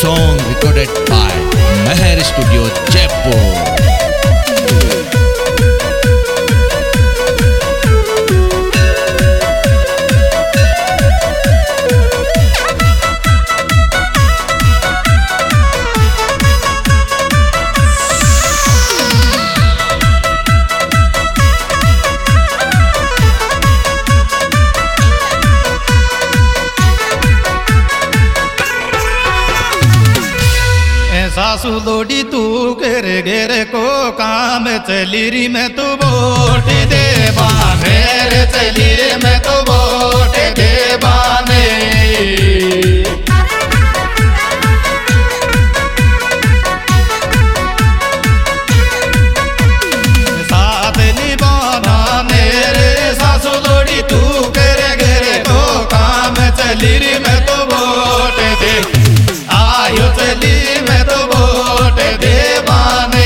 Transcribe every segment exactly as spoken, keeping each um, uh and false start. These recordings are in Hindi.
song recorded by Meher Studio, Jaipur. सासू लोड़ी तू घेरे घेरे को काम चली री मैं तो वोट दे बाने चली रे मैं तो वोट दे बाने साथ निभाना मेरे सासू लोड़ी तू घेरे घेरे को काम चली री मैं तो वोट दे आयो चली मैं तो वोट दे बाने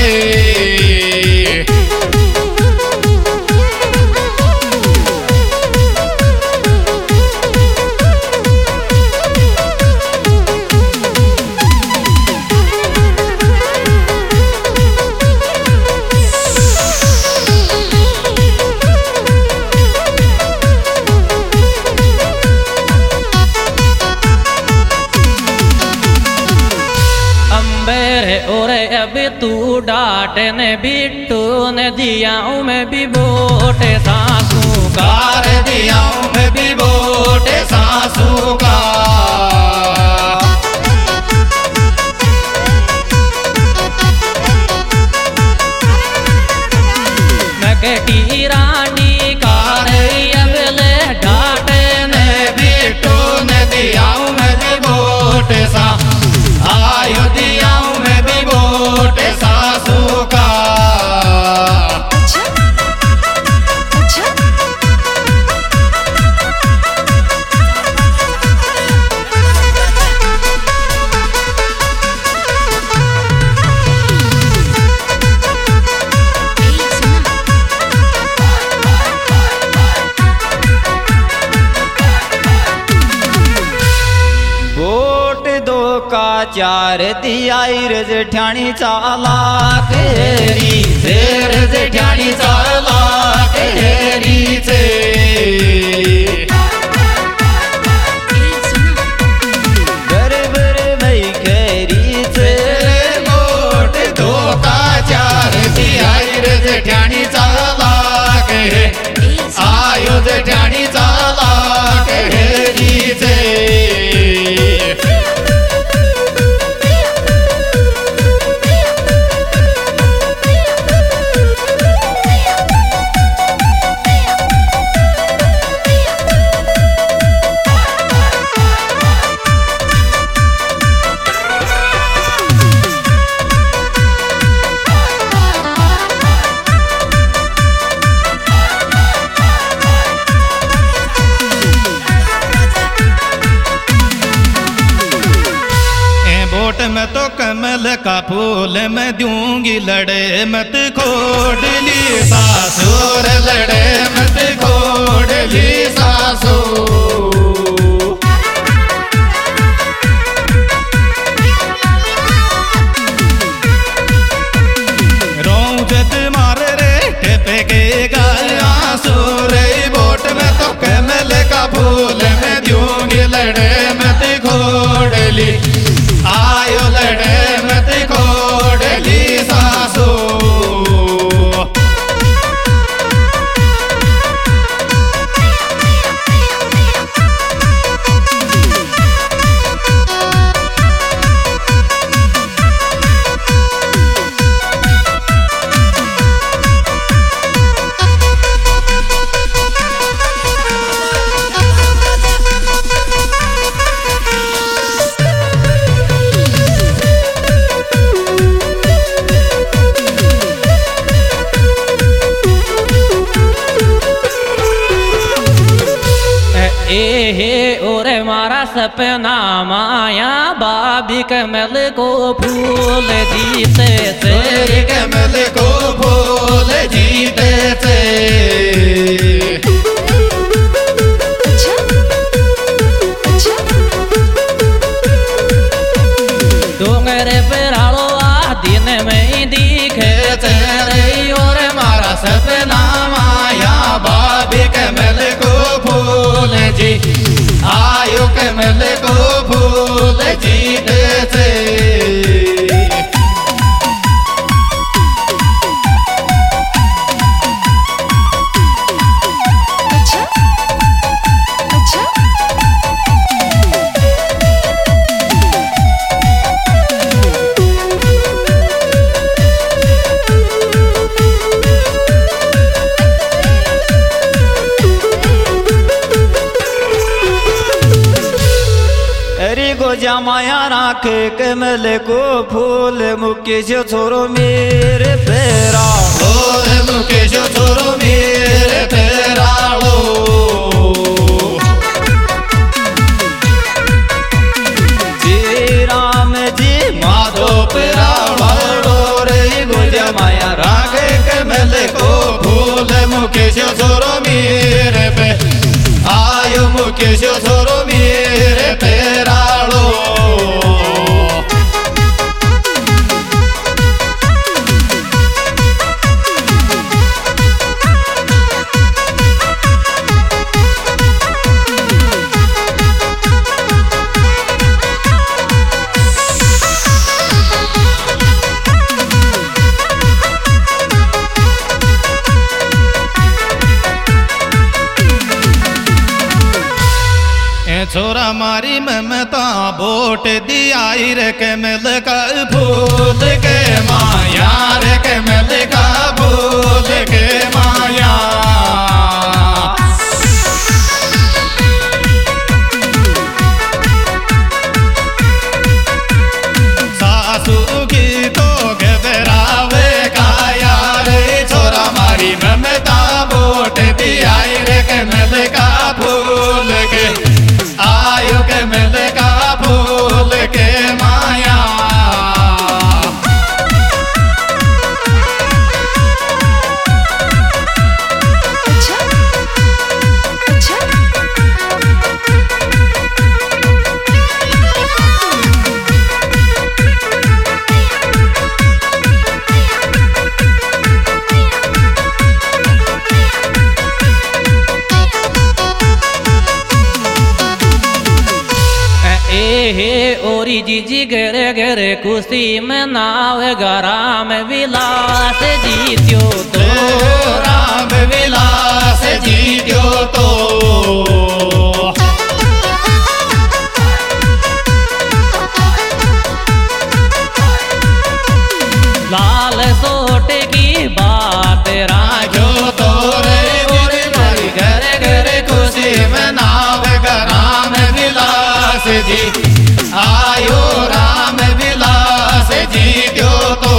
अभी तू डांटे ने बिट्टू ने दिया मैं भी वोट सासू कार दिया मैं भी वोट सासू का की रानी कार अबले डांटे ने बिट्टू ने दिया मैं भी वोट सा आयो दिया मैं भी वोट सासू का चार दिया जेठानी चाला केरी शेर जेठानी चाला केरी से बर बर मई केरी से वोट दो का चार दिया जेठानी चाला के आयो जेठानी चाला केरी से मैं तो कमल का फूल मैं दूंगी लड़े मत खोडली सासुर लड़े मत खोडली सासू रोजत मारे रे टेपे के गाया सूरे वोट में तो कमल का फूल मैं दूंगी लड़े मत खोडली आयो लड़े मत खोडली सासू सपना माया बाबी कमल को फूल जीते से कमल को फूल जीते से कमल को फूल जीते से। माया राखे कमल को फूल मुकेश छोरो मेरे पैरा और मुकेश छोरो मेरे पैरा जी राम जी माधो पैरा रे गुज माया राखे कमल को फूल मुकेश छोरो मेरे पे आयो मुकेश छोरो मेरे पैरा छोरा मारी ममता बोट दियाई रे कमल का फूल के माया रे कमल का फूल के माया। सासू की तो घबरावे काया रे छोरा मारी ममता बोट दियाई रे कमल का फूल के आयो कमल का फूल के माया। अच्छा अच्छा हे ओरी जीजी घरे घरे खुशी में नाव राम विलास जीत्यो तो राम विलास जीत्यो तो लाल सोट की बात राजो तो रे ओरी मारी घरे घरे खुशी में नाव राम विलास जी आयो राम विलास जीत्यो तो।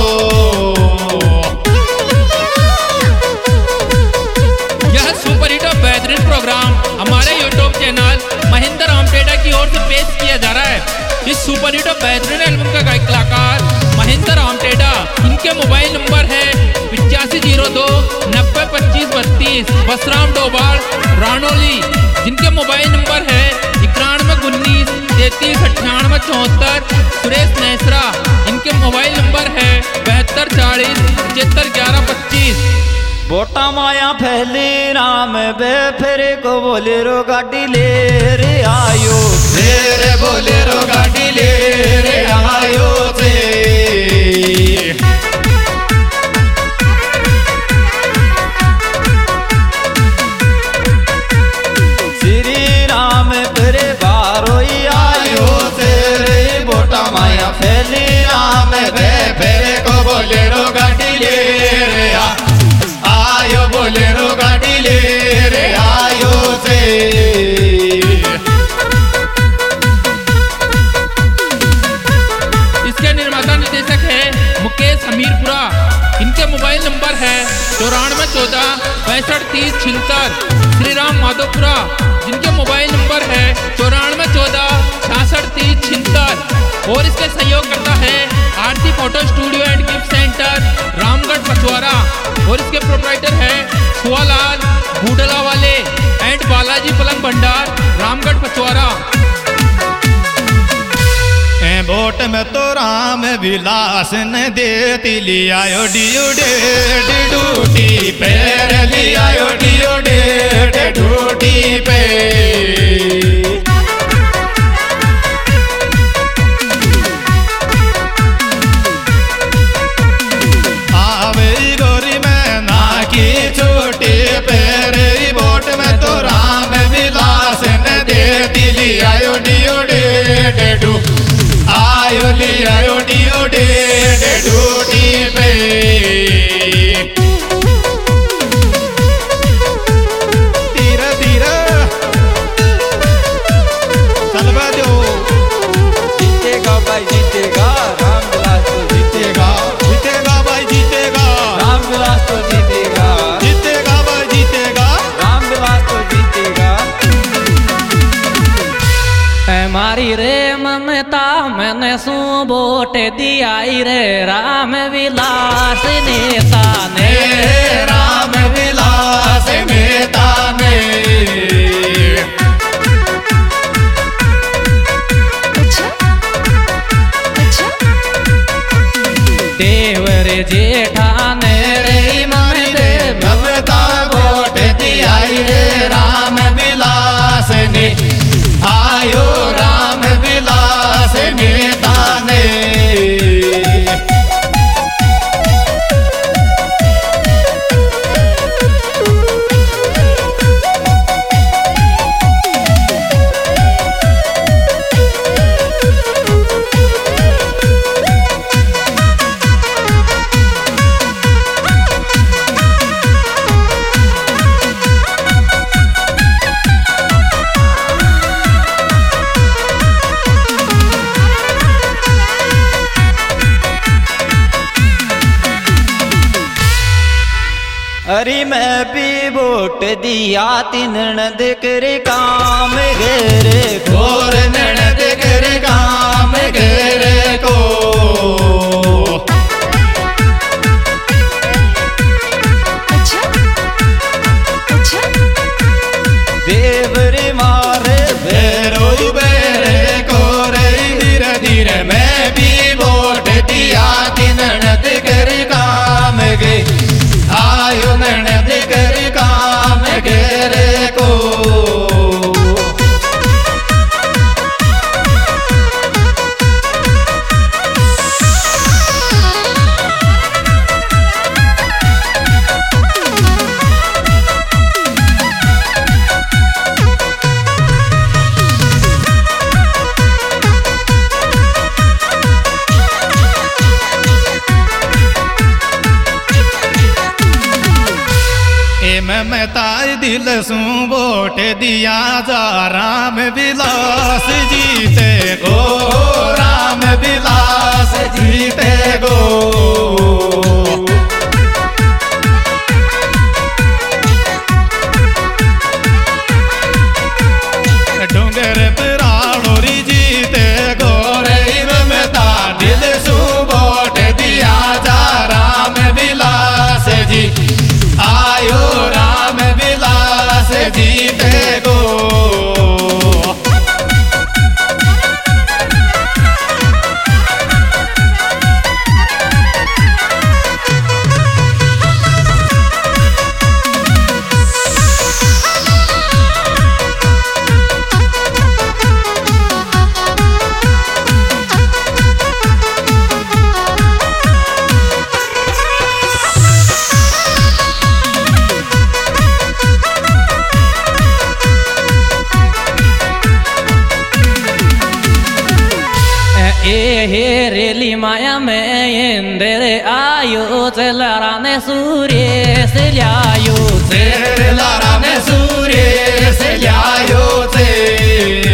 यह सुपर हिट बेहतरीन प्रोग्राम हमारे यूट्यूब चैनल महेंद्र आमटेडा की ओर से पेश किया जा रहा है। इस सुपर हिट बेहतरीन एल्बम का गायक कलाकार महेंद्र आमटेडा, इनके मोबाइल नंबर है पिचासी जीरो दो नब्बे पच्चीस बत्तीस, बसराम डोबाड़ रानोली, जिनके मोबाइल नंबर है इक्यानवे उन्नीस तैतीस अट्ठानवे चौहत्तर। सुरेश नेसरा, इनके मोबाइल नंबर है बहत्तर चालीस पचहत्तर ग्यारह पच्चीस। बोटा माया फैली राम बे फिर को बोले रो गाड़ी ले रे आयो रे बोले रो गाड़ी ले रे आयो से। श्री राम फिर बारो आयो से रे बोटा माया फैली राम बे फिर को बोले रो गाड़ी ले रे आयो बोले रो गाड़ी ले रे आयो से। इसके निर्माता निर्देशक है मुकेश हमीरपुरा, इनके मोबाइल नंबर है चौरानवे चौदह पैंसठ तीस छिहत्तर। श्री राम माधोपुरा, जिनके मोबाइल नंबर है चौरानवे चौदह छियासठ तीस छिहत्तर। और इसके सहयोग करता है Aarti photo studio and gift centre Ramgarh Pachwara. और इसके प्रोपराइटर है सुवालाल बूडला वाले एंड बालाजी पलंग भंडार रामगढ़ पचवारा। बोट में तो राम विलास ने देती लियायो डियो डेट ड्यूटी पैर लियायो डियो डेट ड्यूटी पे। डेडू आयो लिया डियो डे ड्यूटी पे धीरे धीरे चलवा दो जीतेगा भाई जीतेगा रामविलास तो जीतेगा जीतेगा भाई जीतेगा रामविलास तो जीतेगा जीतेगा भाई जीतेगा रामविलास तो जीतेगा। मारी रे ममता मैंने सू वोट दियाई रे राम विलास नेता ने राम विलास नेता ने अच्छा अच्छा देवर जेठाने रे ममते ममता वोट दियाई रे राम विलास ने आयो राम विलास नेता ने अरे मैं भी वोट दिया तीन नद कर काम घेरे और ननद कर काम घेरे को अच्छा अच्छा देवर मारे बेरोई बेरे को रे धीरे धीरे मैं भी वोट दिया तीन ननद कर काम गे आयो ननद कर काम घेरे को ममता दिल सू वोट दिया जा राम विलास जीते गो राम विलास जीते गो डोंगर पराड़ोरी जीते गो रे ममता दिल सू वोट दिया जा राम विलास जी आयो राम विलास जीते गो ए हे रेली माया में इंदर आयो चलारा ने सूर्य से लायो लारा ने सूर्य से लायो से